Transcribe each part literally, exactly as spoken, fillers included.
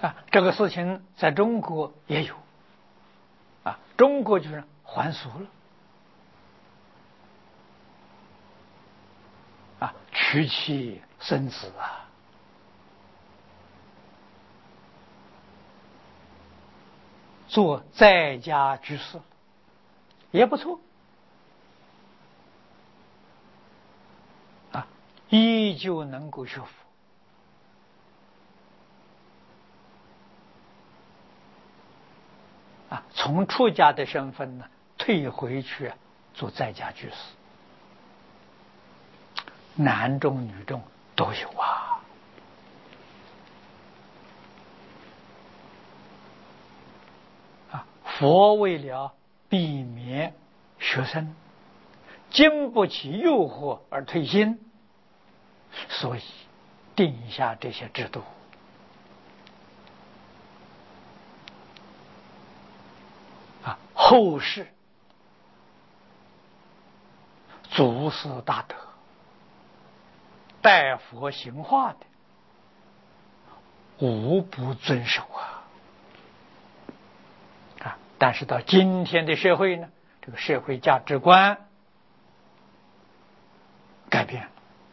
啊，这个事情在中国也有啊，中国就是还俗了啊，娶妻生子啊，做在家居士也不错啊，依旧能够学佛啊，从出家的身份呢退回去做在家居士，男众女众都有啊。啊，佛为了避免学生经不起诱惑而退心，所以定下这些制度啊。后世祖师大德代佛行化的无不遵守啊啊！但是到今天的社会呢，这个社会价值观改变了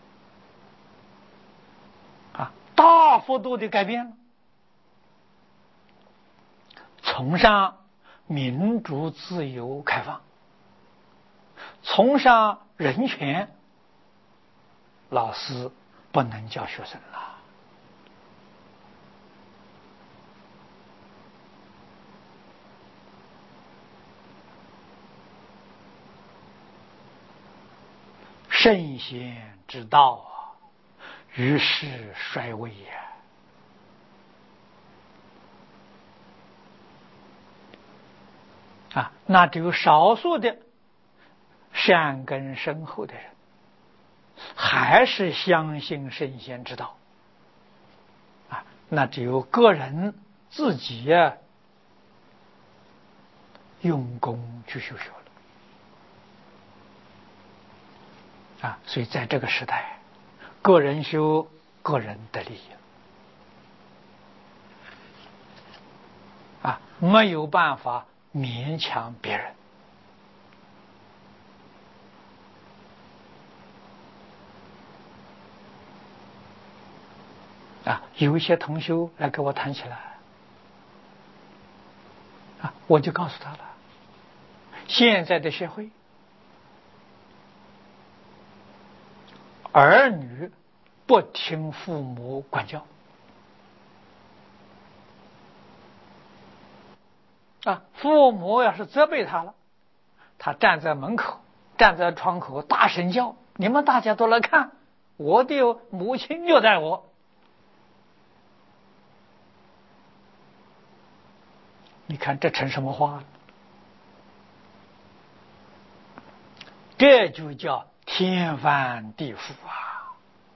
啊，大幅度的改变了，崇尚民主、自由、开放，崇尚人权，老师不能教学生了。圣贤之道啊，于是衰微也啊，那只有少数的善根深厚的人，还是相信圣贤之道啊，那只有个人自己呀、啊、用功去修学了啊，所以在这个时代，个人修，个人得利啊，没有办法勉强别人啊。有一些同修来跟我谈起来啊，我就告诉他了，现在的社会，儿女不听父母管教啊，父母要是责备他了，他站在门口，站在窗口大声叫：“你们大家都来看，我的母亲虐待我！”你看这成什么话了？这就叫天翻地覆啊！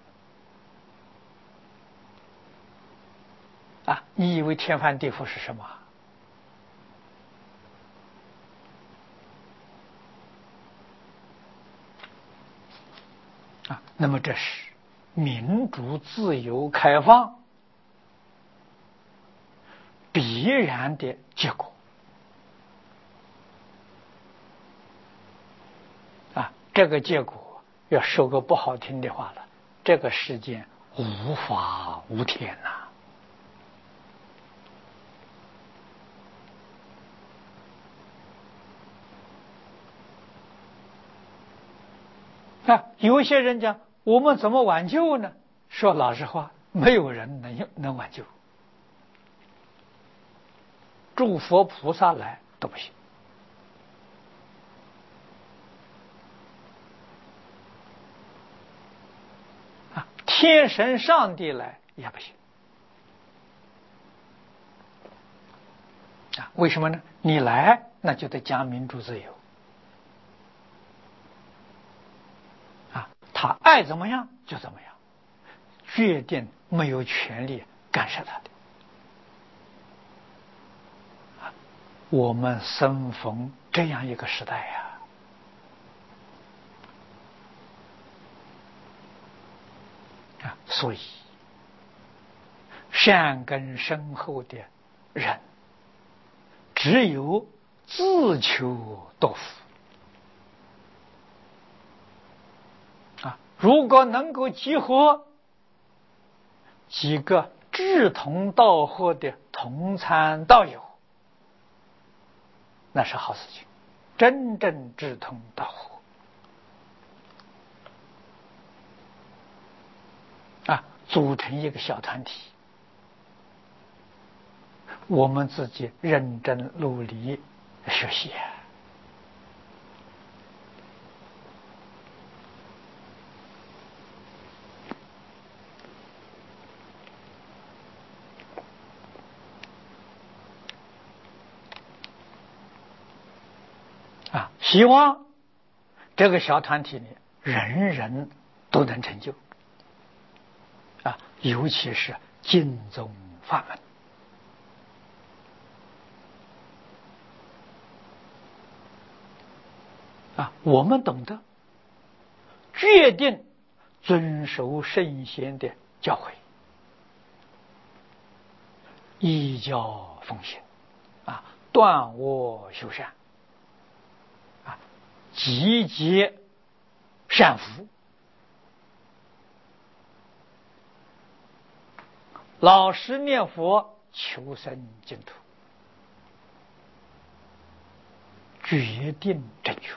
啊，你以为天翻地覆是什么？啊，那么这是民主、自由、开放必然的结果啊！这个结果要说个不好听的话了，这个世界无法无天呐！啊，有些人讲我们怎么挽救呢？说老实话，没有人能能挽救，诸佛菩萨来都不行啊，天神上帝来也不行啊。为什么呢？你来那就得讲民主自由啊，他爱怎么样就怎么样，决定没有权利干涉他的。我们生逢这样一个时代呀、啊，所以善根深厚的人，只有自求多福啊！如果能够集合几个志同道合的同参道友，那是好事情，真正志同道合啊，组成一个小团体，我们自己认真努力学习啊，希望这个小团体里人人都能成就啊，尤其是净宗法门啊，我们懂得决定遵守圣贤的教诲，依教奉行啊，断恶修善啊，集结善福，老实念佛，求生净土，决定正确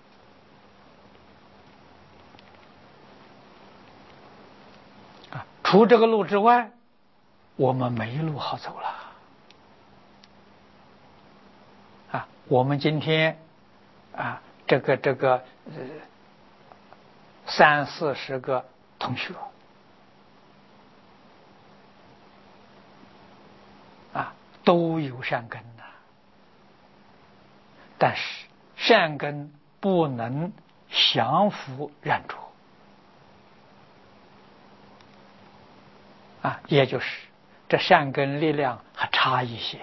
啊！除这个路之外，我们没路好走了啊！我们今天啊，这个这个呃三四十个同学啊，都有善根呐、啊，但是善根不能降伏染着啊，也就是这善根力量还差一些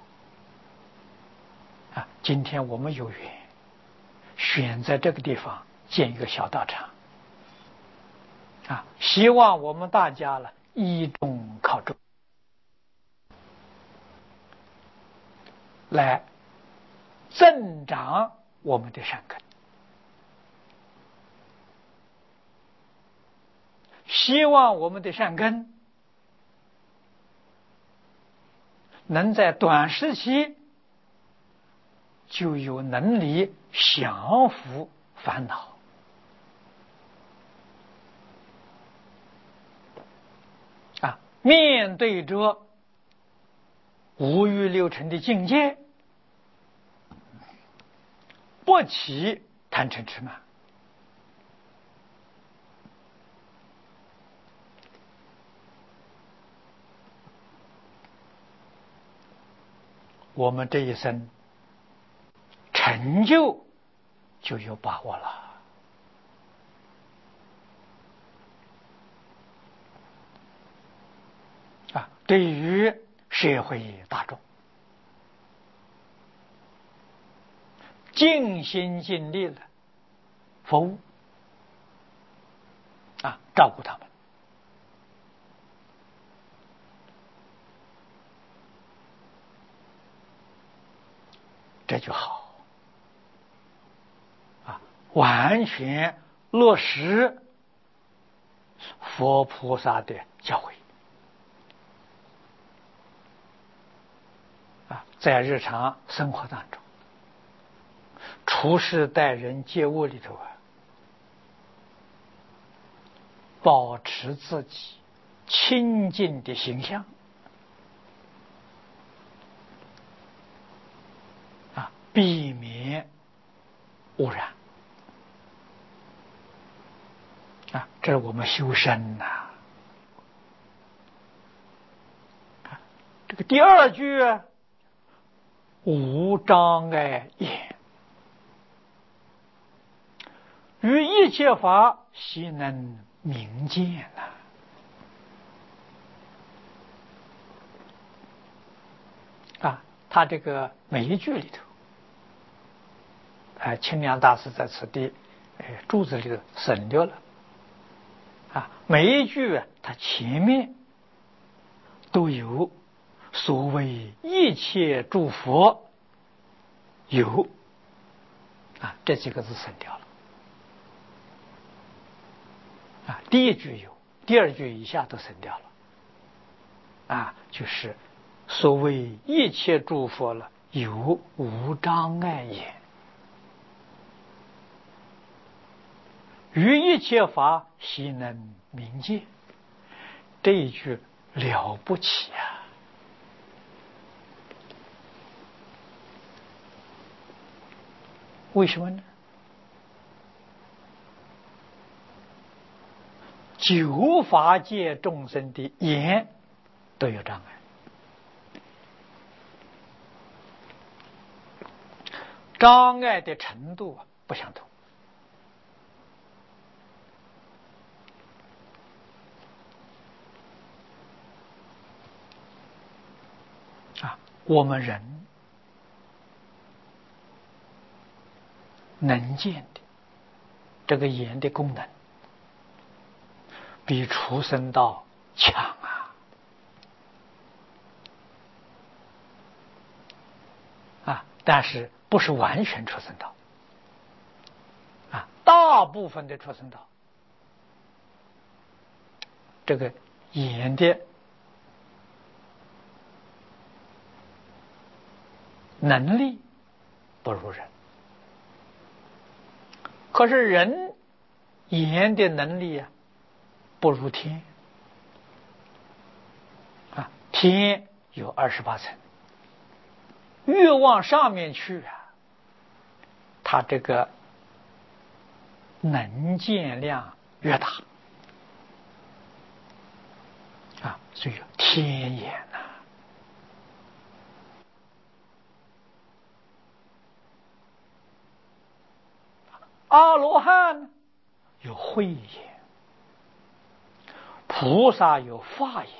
啊。今天我们有缘选在这个地方建一个小道场啊，希望我们大家了依众靠众，来增长我们的善根，希望我们的善根能在短时期就有能力降伏烦恼啊，面对着五欲六尘的境界，不起贪嗔痴慢。我们这一生成就就有把握了啊！对于社会大众，尽心尽力的服务啊，照顾他们，这就好啊，完全落实佛菩萨的教诲啊，在日常生活当中，处事待人接物里头啊，保持自己清净的形象啊，避免污染啊，这是我们修身呐、啊。这个第二句啊，无障碍眼，于一切法悉能明见呐、啊。啊，他这个每一句里头，啊，清凉大师在此地，哎，注子里头省略了，啊，每一句啊，他前面都有所谓一切诸佛有啊，这几个字省掉了啊。第一句有，第二句以下都省掉了啊，就是所谓一切诸佛了，有无障碍也，于一切法悉能明见。这一句了不起啊！为什么呢？九法界众生的眼都有障碍，障碍的程度不相同。啊，我们人能见的这个眼的功能，比畜生道强啊！啊，但是不是完全畜生道啊？大部分的畜生道，这个眼的能力不如人，可是人眼的能力啊不如天啊，天有二十八层，越往上面去啊，它这个能见量越大啊，所以天眼呐、啊。阿罗汉有慧眼，菩萨有法眼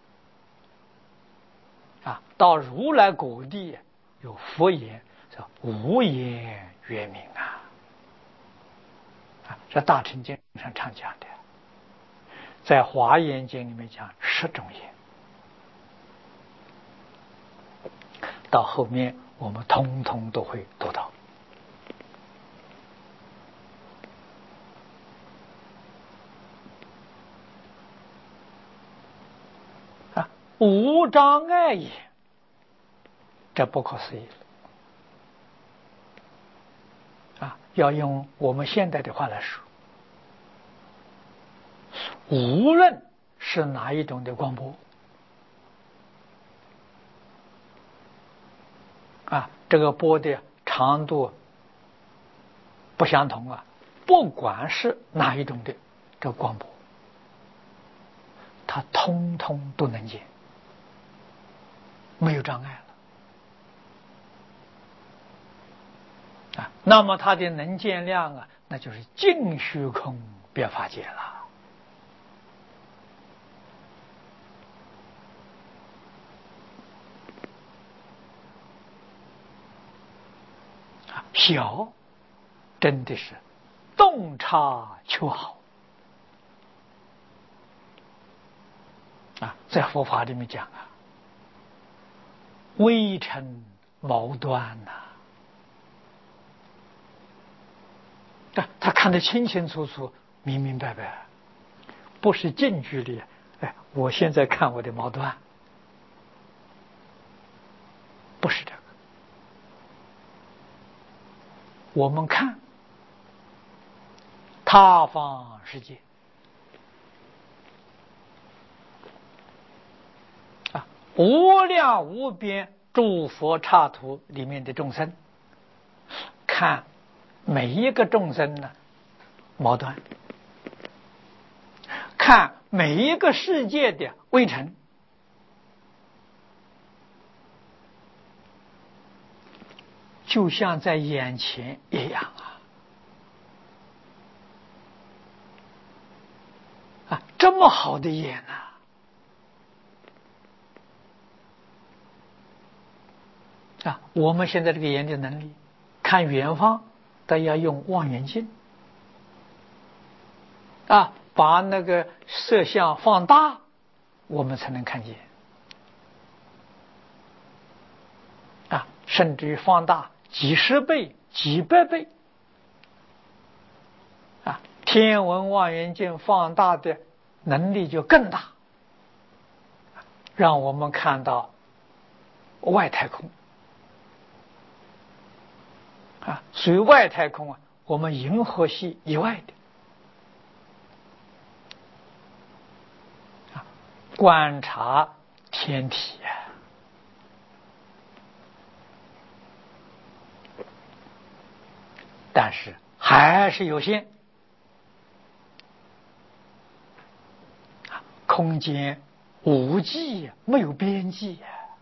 啊，到如来果地有佛眼，叫无眼圆明啊。啊，这大乘经上常讲的，在华严经里面讲十种眼，到后面我们通通都会读到。无障碍也，这不可思议了啊！要用我们现代的话来说，无论是哪一种的光波啊，这个波的长度不相同啊，不管是哪一种的这个光波，它通通都能见，没有障碍了啊。那么它的能见量啊，那就是尽虚空别法界了啊。小真的是洞察求好啊，在佛法里面讲啊，微尘毛端呐、啊，他看得清清楚楚、明明白白，不是近距离。哎，我现在看我的毛端，不是这个。我们看他方世界啊，无量无边诸佛刹土里面的众生，看每一个众生呢毛端，看每一个世界的微尘，就像在眼前一样啊！啊，这么好的眼呐、啊！啊，我们现在这个眼的能力，看远方都要用望远镜啊，把那个摄像放大，我们才能看见甚至于放大几十倍、几百倍。啊，天文望远镜放大的能力就更大，让我们看到外太空。啊，属于外太空啊，我们银河系以外的。啊，观察天体啊。但是还是有限，空间无际，没有边际。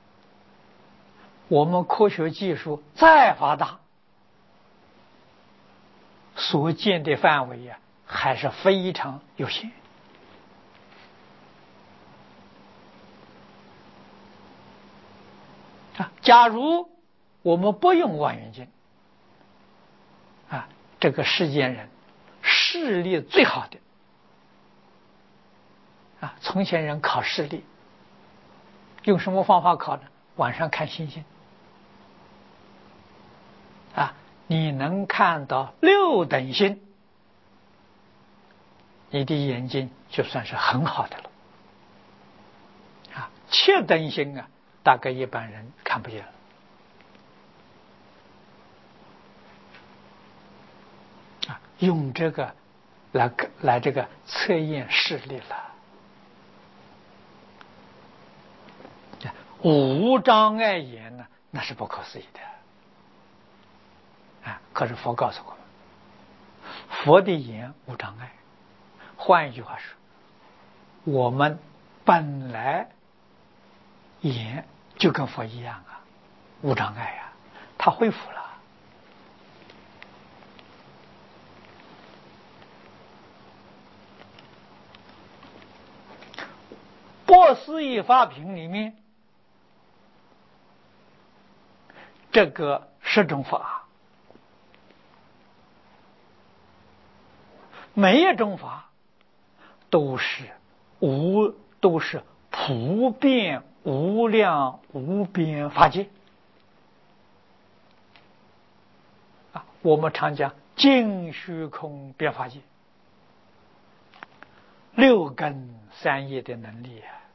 我们科学技术再发达，所见的范围呀，还是非常有限。啊，假如我们不用望远镜，啊，这个世间人视力最好的啊，从前人考视力，用什么方法考呢？晚上看星星。啊，你能看到六等星，你的眼睛就算是很好的了。啊，七等星啊，大概一般人看不见了。啊，用这个来来这个测验视力了。无障碍眼呢，那是不可思议的。啊，可是佛告诉我们，佛的眼无障碍。换一句话说，我们本来眼就跟佛一样啊，无障碍啊，它恢复了。波斯一法品里面，这个十种法，每一种法都是无，都是普遍无量无边法界啊。我们常讲尽虚空遍法界，六根三业的能力啊，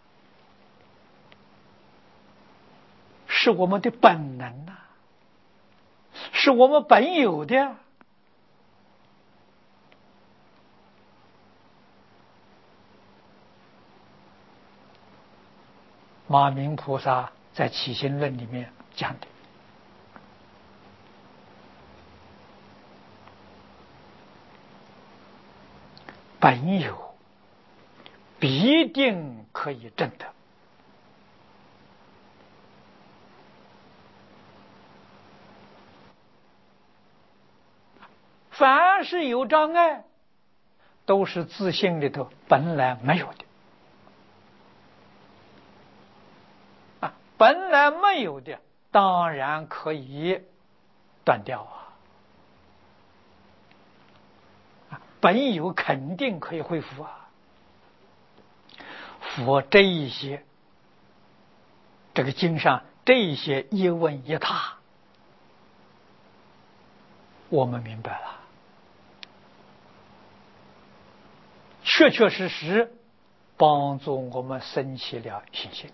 是我们的本能啊，是我们本有的。马明菩萨在起心论里面讲的，本有必定可以证得。凡是有障碍，都是自性里头本来没有的啊，本来没有的，当然可以断掉啊。啊，本有肯定可以恢复啊。佛这一些，这个经上这一些一问一答，我们明白了。确确实实帮助我们升起了信心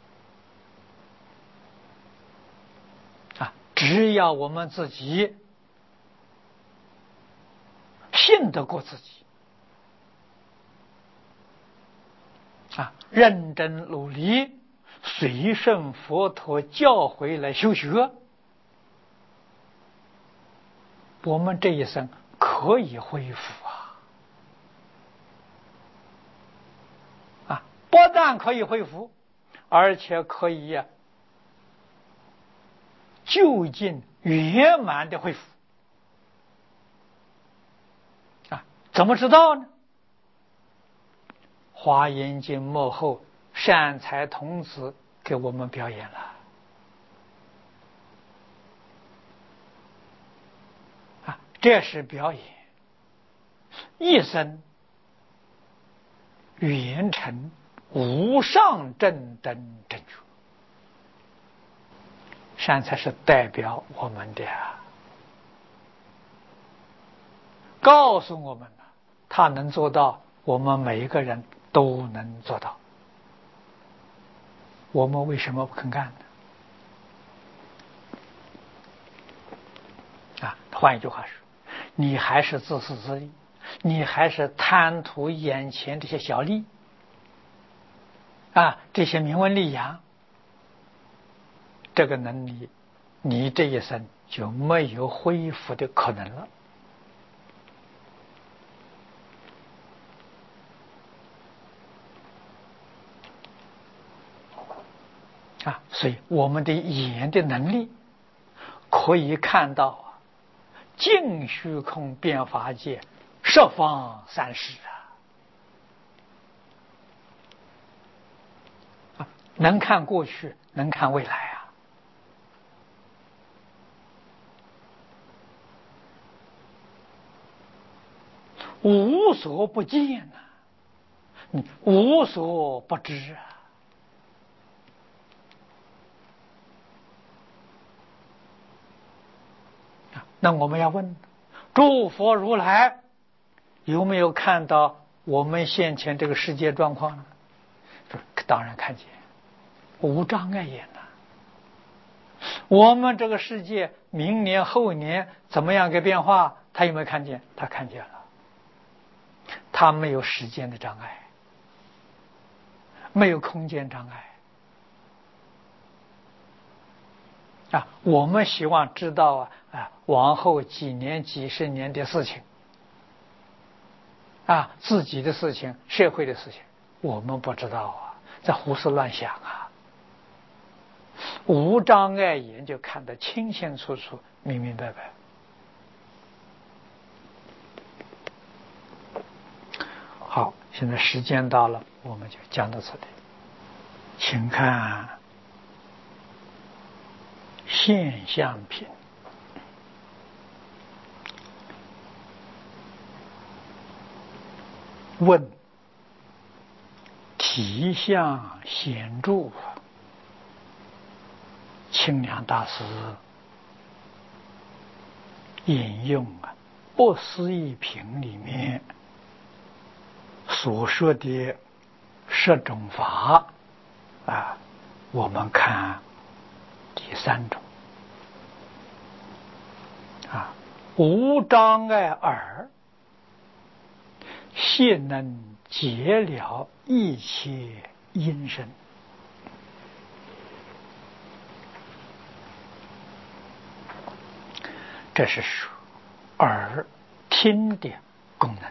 啊！只要我们自己信得过自己啊，认真努力，随顺佛陀教诲来修学，我们这一生可以恢复啊！不但可以恢复，而且可以呀、啊、就近圆满的恢复啊！怎么知道呢？华严经幕后善财童子给我们表演了啊，这是表演一生圆成无上正等正觉。 善财是代表我们的啊，告诉我们了，他能做到，我们每一个人都能做到。我们为什么不肯干呢？啊，换一句话说，你还是自私自利，你还是贪图眼前这些小利啊，这些名闻利养，这个能力，你这一生就没有恢复的可能了。啊，所以我们的眼的能力可以看到啊，尽虚空变法界十方三世啊，能看过去，能看未来啊。无所不见呐、啊，无所不知啊。那我们要问，诸佛如来有没有看到我们现前这个世界状况呢？当然看见，无障碍眼呐。我们这个世界明年后年怎么样个变化，他有没有看见？他看见了。他没有时间的障碍，没有空间障碍啊！我们希望知道啊啊，往后几年、几十年的事情啊，自己的事情、社会的事情，我们不知道啊，在胡思乱想啊。无障碍眼就看得清清楚楚、明明白白。好，现在时间到了，我们就讲到这里。请看现象品。问：体相显著，清凉大师引用啊《不思议品》里面所说的十种法啊，我们看第三种啊，无障碍耳，现能解了一切因身。这是说耳听的功能。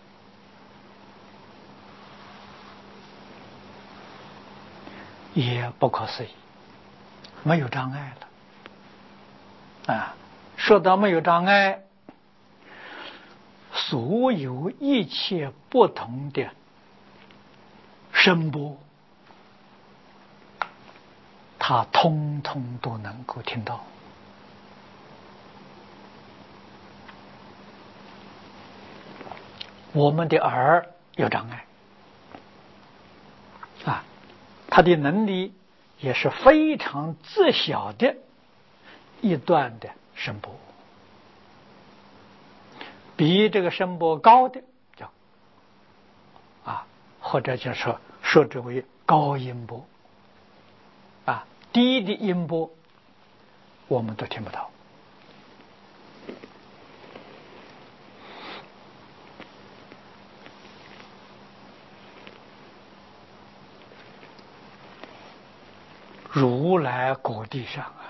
也不可思议，没有障碍了啊！说到没有障碍，所有一切不同的声波，它通通都能够听到。我们的耳有障碍啊，它的能力也是非常自小的一段的声波，比这个声波高的叫啊，或者就说说之为高音波啊，低的音波我们都听不到。如来果地上啊，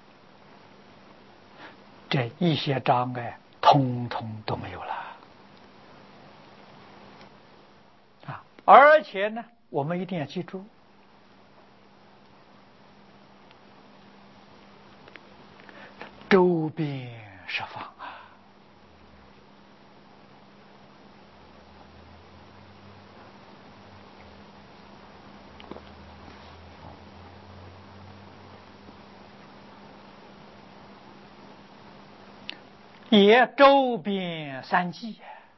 这一些障碍通通都没有了啊！而且呢，我们一定要记住，周边十方啊，也周边三际，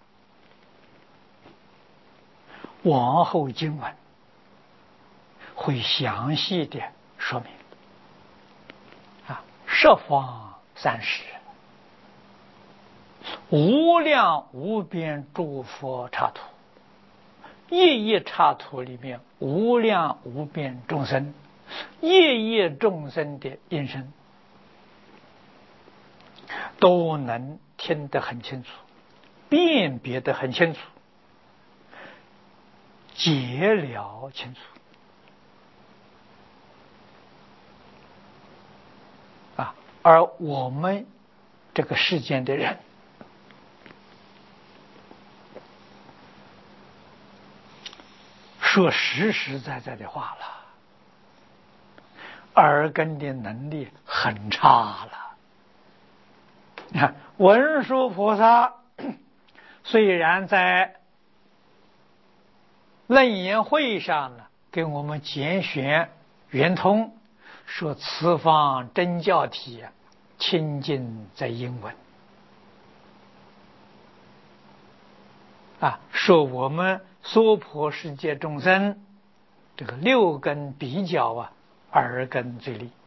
往后经文会详细的说明啊。 十方三世，无量无边诸佛刹土，一一刹土里面无量无边众生，一一众生的音声都能听得很清楚，辨别得很清楚，解了清楚啊！而我们这个世间的人，说实实在在的话了，耳根的能力很差了。你看文殊菩萨虽然在楞严会上呢，给我们简选圆通，说此方真教体清净在英文啊，说我们娑婆世界众生这个六根比较啊，耳根最利。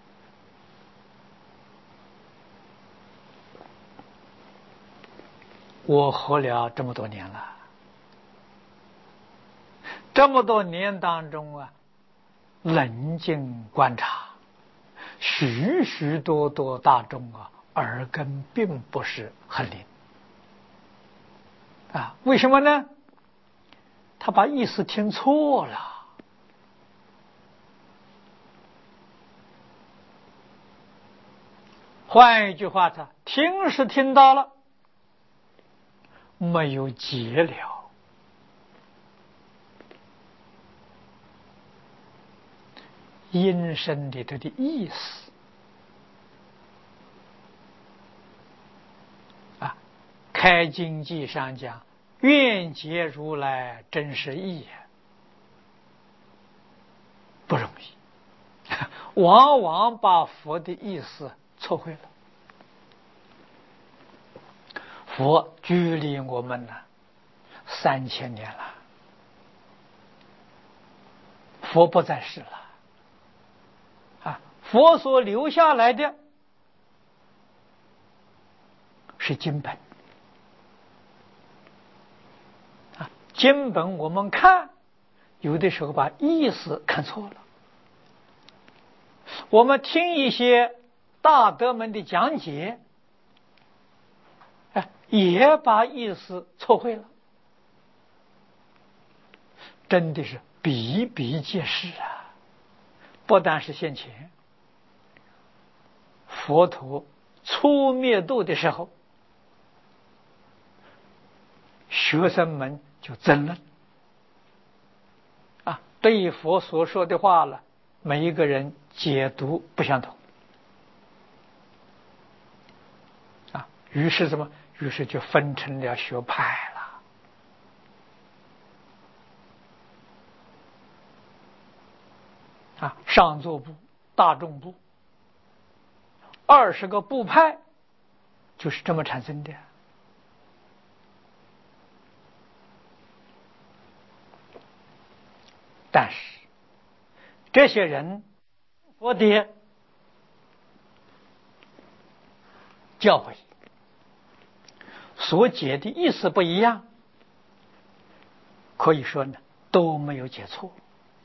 我活了这么多年了，这么多年当中啊，冷静观察，许许多多大众啊，耳根并不是很灵啊。为什么呢？他把意思听错了。换一句话，他听是听到了，没有解了。音声里头的意思啊，开经记上讲，愿解如来真实义，不容易，往往把佛的意思错会了。佛距离我们呢三千年了，佛不在世了啊，佛所留下来的是经本啊，经本我们看，有的时候把意思看错了。我们听一些大德们的讲解，也把意思错会了，真的是比比皆是啊！不但是先前佛陀初灭度的时候，学生们就争论啊，对佛所说的话了，每一个人解读不相同啊，于是什么？于是就分成了学派了。啊，上座部、大众部，二十个部派就是这么产生的。但是这些人佛的教诲所解的意思不一样，可以说呢都没有解错。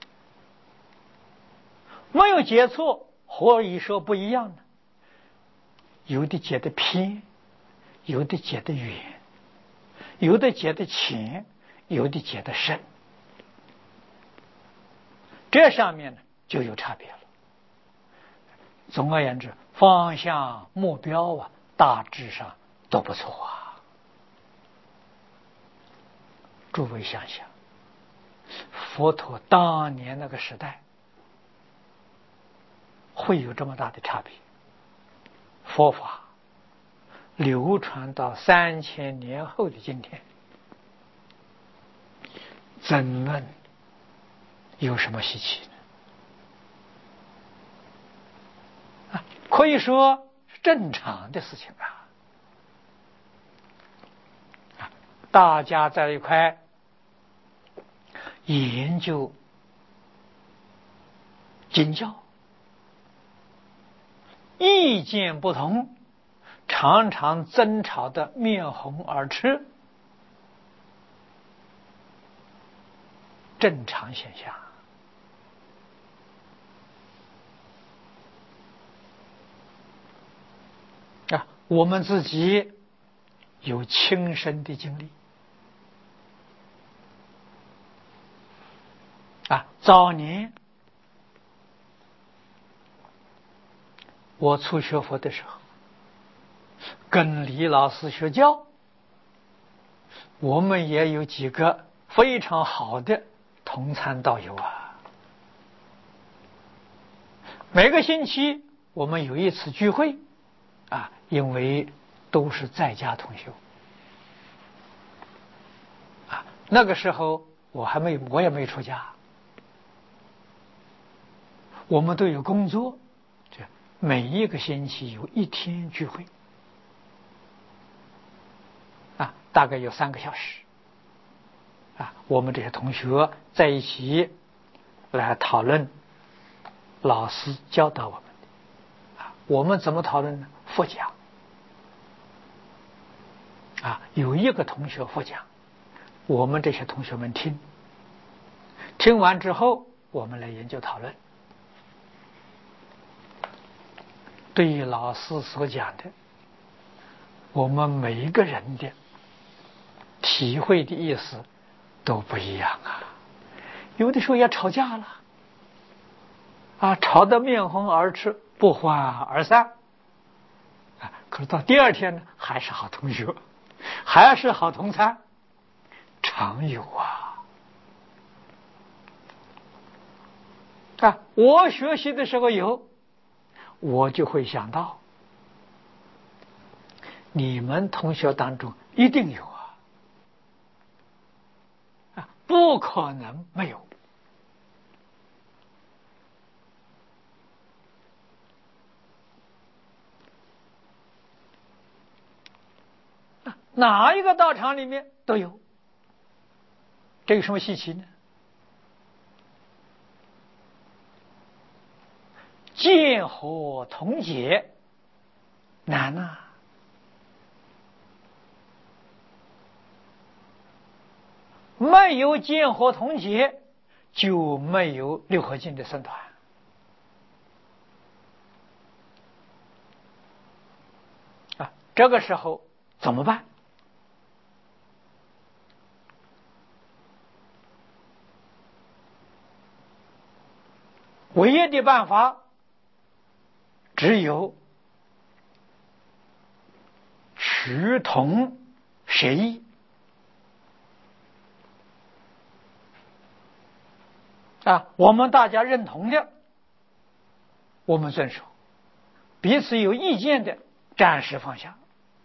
没有解错，何以说不一样呢？有的解得偏，有的解得远，有的解得浅，有的解得深，这上面呢就有差别了。总而言之，方向目标啊，大致上都不错啊。诸位想想，佛陀当年那个时代会有这么大的差别？佛法流传到三千年后的今天，争论有什么稀奇呢？啊，可以说是正常的事情啊。啊，大家在一块研究经教， 意见不同，常常争吵的面红耳赤，正常现象。啊，我们自己有亲身的经历。啊，早年我初学佛的时候，跟李老师学教，我们也有几个非常好的同参道友啊。每个星期我们有一次聚会啊，因为都是在家同修啊。那个时候我还没，我也没出家，我们都有工作，这每一个星期有一天聚会啊，大概有三个小时啊，我们这些同学在一起来讨论老师教导我们的啊。我们怎么讨论呢？佛讲啊，有一个同学佛讲，我们这些同学们听，听完之后我们来研究讨论，对于老师所讲的，我们每一个人的体会的意思都不一样啊。有的时候也吵架了啊，吵得面红耳赤，不欢而散啊。可是到第二天呢，还是好同学，还是好同参，常有啊。啊，我学习的时候有，我就会想到，你们同学当中一定有啊，啊，不可能没有。哪一个道场里面都有，这有什么稀奇呢？见火同解难啊！没有见火同解，就没有六合敬的僧团啊。这个时候怎么办？唯一的办法只有趋同协议啊，我们大家认同的，我们遵守；彼此有意见的，暂时放下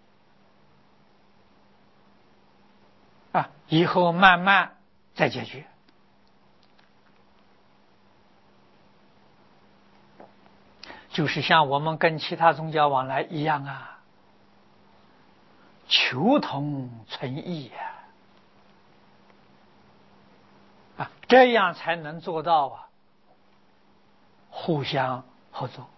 啊，以后慢慢再解决。就是像我们跟其他宗教往来一样啊，求同存异呀，啊，这样才能做到啊，互相合作。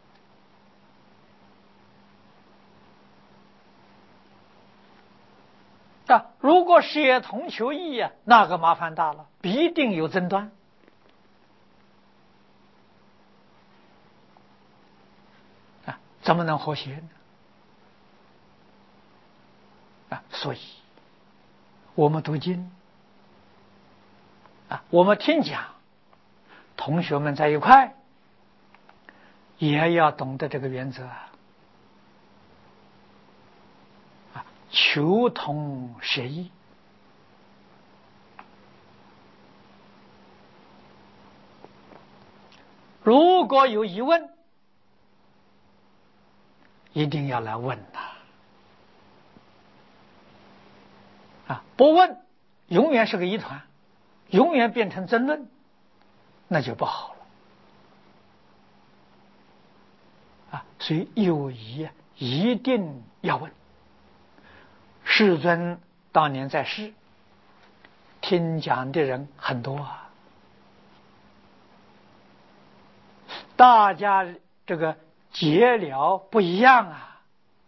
啊，如果协同求异呀，那个麻烦大了，必定有争端。啊，怎么能和谐呢？啊，所以我们读经啊，我们听讲，同学们在一块，也要懂得这个原则啊，啊，求同协异。如果有疑问，一定要来问呐！啊，不问，永远是个疑团，永远变成争论，那就不好了。啊，所以有疑一定要问。世尊当年在世，听讲的人很多啊，大家这个解了不一样啊，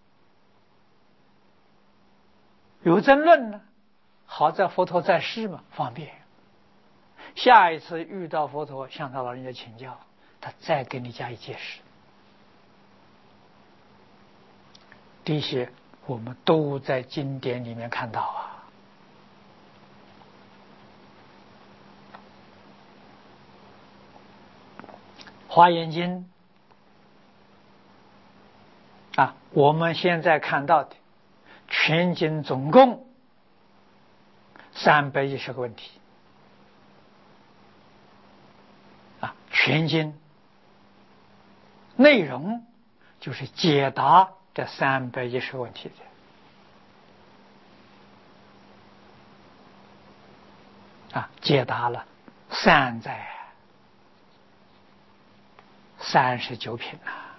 有争论呢。好在佛陀在世嘛，方便。下一次遇到佛陀，向他老人家请教，他再给你加以解释。这些我们都在经典里面看到啊。华严经啊，我们现在看到的全经总共三百一十个问题啊，全经内容就是解答这三百一十个问题的啊，解答了善在三十九品呐、啊，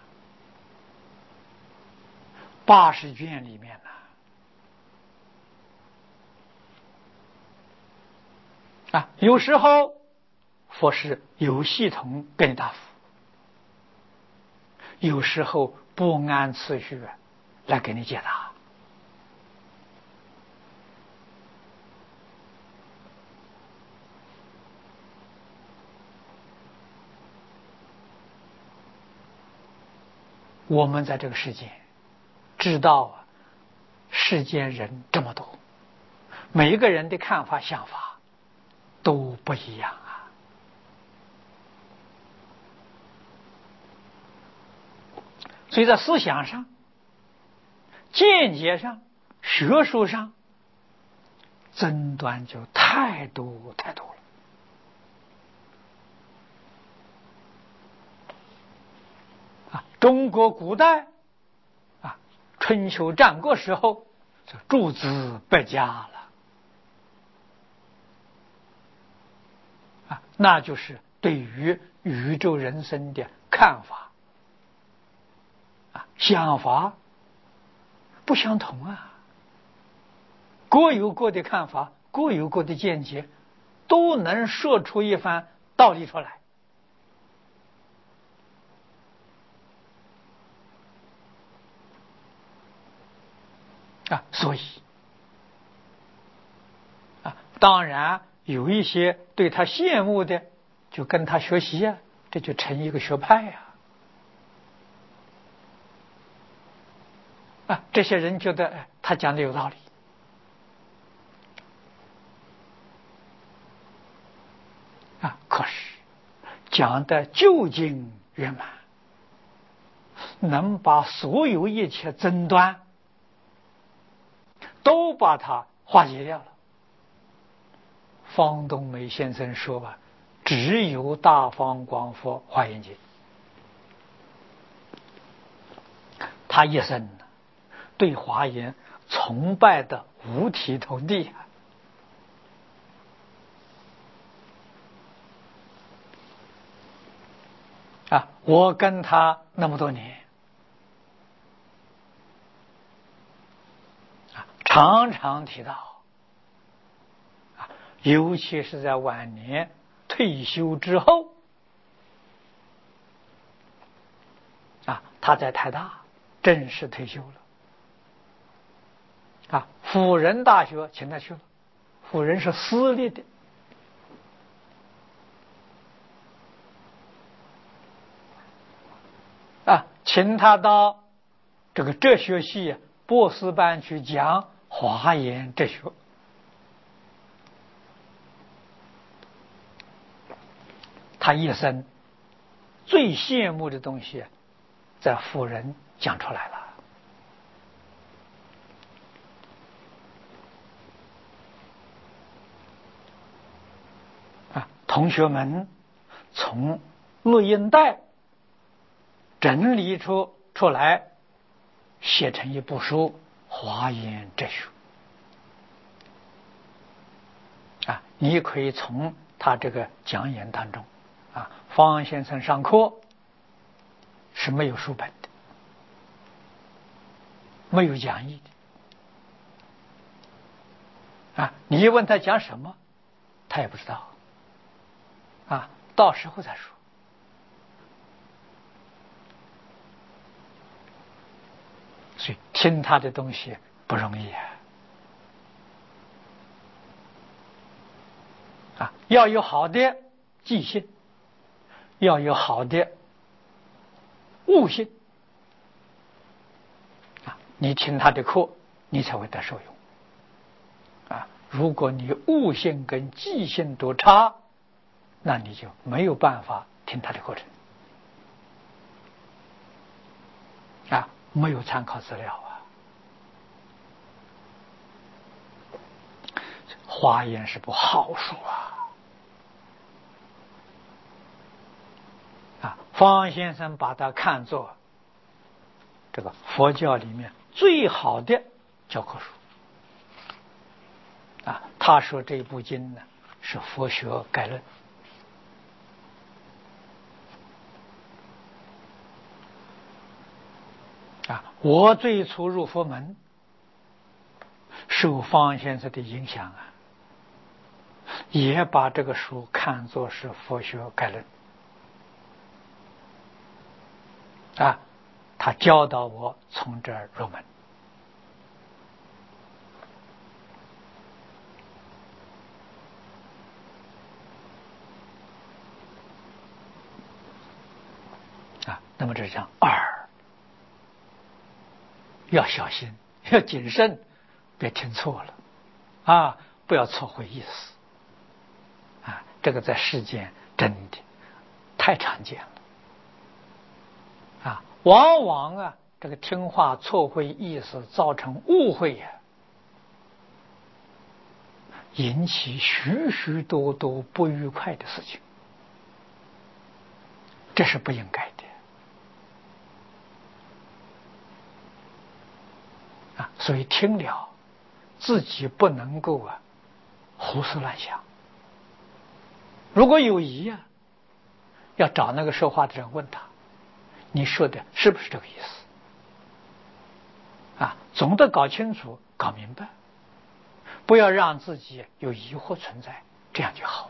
八十卷里面呐、啊，啊，有时候佛是有系统给你答复，有时候不按次序来给你解答。我们在这个世界知道啊，世间人这么多，每一个人的看法想法都不一样啊。所以在思想上、见解上、学术上争端就太多太多了啊！中国古代啊，春秋战国时候就诸子百家了啊，那就是对于宇宙人生的看法啊、想法不相同啊，各有各的看法，各有各的见解，都能说出一番道理出来啊。所以啊，当然有一些对他羡慕的，就跟他学习啊，这就成一个学派呀、啊。啊，这些人觉得、哎、他讲的有道理啊，可是讲的究竟圆满，能把所有一切争端都把它化解掉了。方东美先生说吧，只有大方广佛华严经，他一生对华严崇拜的五体投地啊！啊，我跟他那么多年啊，常常提到啊，尤其是在晚年退休之后啊，他在台大正式退休了啊，辅仁大学请他去了，辅仁是私立的。啊，请他到这个哲学系博士班去讲华严哲学。他一生最羡慕的东西，在辅仁讲出来了。啊，同学们从录音带整理出出来，写成一部书《华严哲学》啊，你可以从他这个讲演当中啊，方先生上课是没有书本的，没有讲义的啊，你问他讲什么，他也不知道啊，到时候再说。 所以听他的东西不容易啊！啊，要有好的记性，要有好的悟性啊！你听他的课，你才会得受用啊！如果你悟性跟记性都差，那你就没有办法听他的课程啊！没有参考资料啊！华严是部好书啊！啊，方先生把它看作这个佛教里面最好的教科书啊。他说这部经呢是佛学概论啊。我最初入佛门，受方先生的影响啊，也把这个书看作是佛学概论啊。他教导我从这儿入门啊。那么这讲二，要小心，要谨慎，别听错了啊，不要错会意思啊。这个在世间真的太常见了啊。往往啊，这个听话错会意思，造成误会呀、啊，引起许许多多不愉快的事情，这是不应该的啊。所以听了自己不能够啊胡思乱想，如果有疑啊，要找那个说话的人问他，你说的是不是这个意思啊？总得搞清楚搞明白，不要让自己有疑惑存在，这样就好。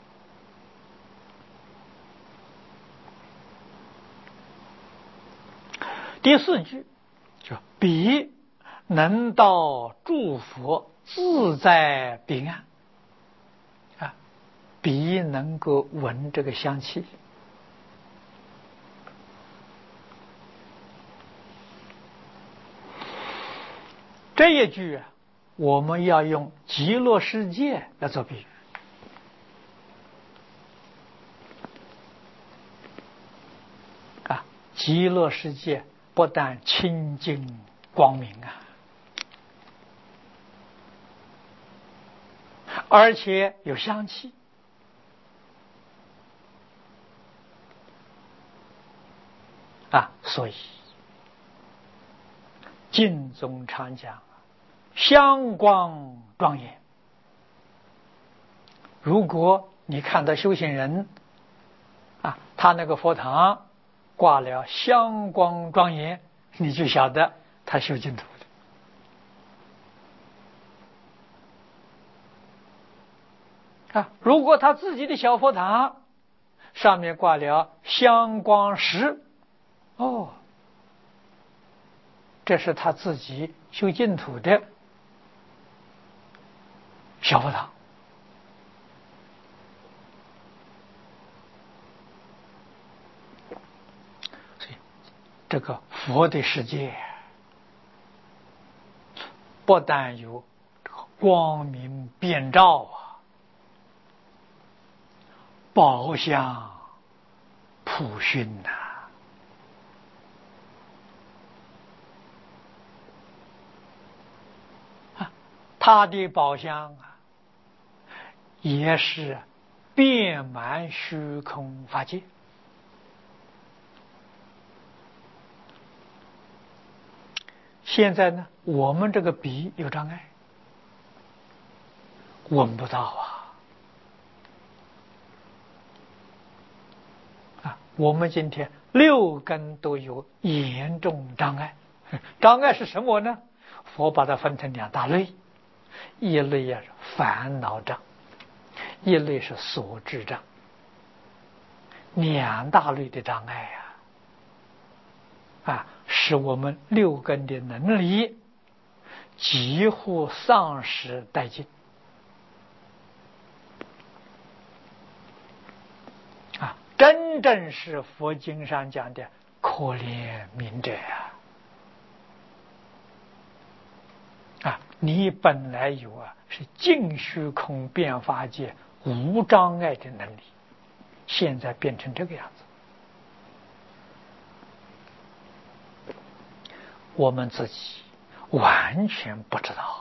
第四句就彼能到诸佛自在彼岸啊，彼能够闻这个香气。这一句啊，我们要用极乐世界来做比喻啊。极乐世界不但清净光明啊，而且有香气啊。所以净宗常讲香光庄严。如果你看到修行人啊，他那个佛堂挂了香光庄严，你就晓得他修净土的啊。如果他自己的小佛堂上面挂了香光石，哦，这是他自己修净土的小佛堂。所以这个佛的世界不但有这个光明遍照啊，宝香普熏呐、啊，他的宝香啊也是遍满虚空法界。现在呢，我们这个鼻有障碍，闻不到啊！啊，我们今天六根都有严重障碍。障碍是什么呢？佛把它分成两大类，一类啊是烦恼障，一类是所知障，两大类的障碍呀、啊。啊， 使我们六根的能力几乎丧失殆尽啊！真正是佛经上讲的可怜悯者啊！啊，你本来有啊，是尽虚空变法界无障碍的能力，现在变成这个样子，我们自己完全不知道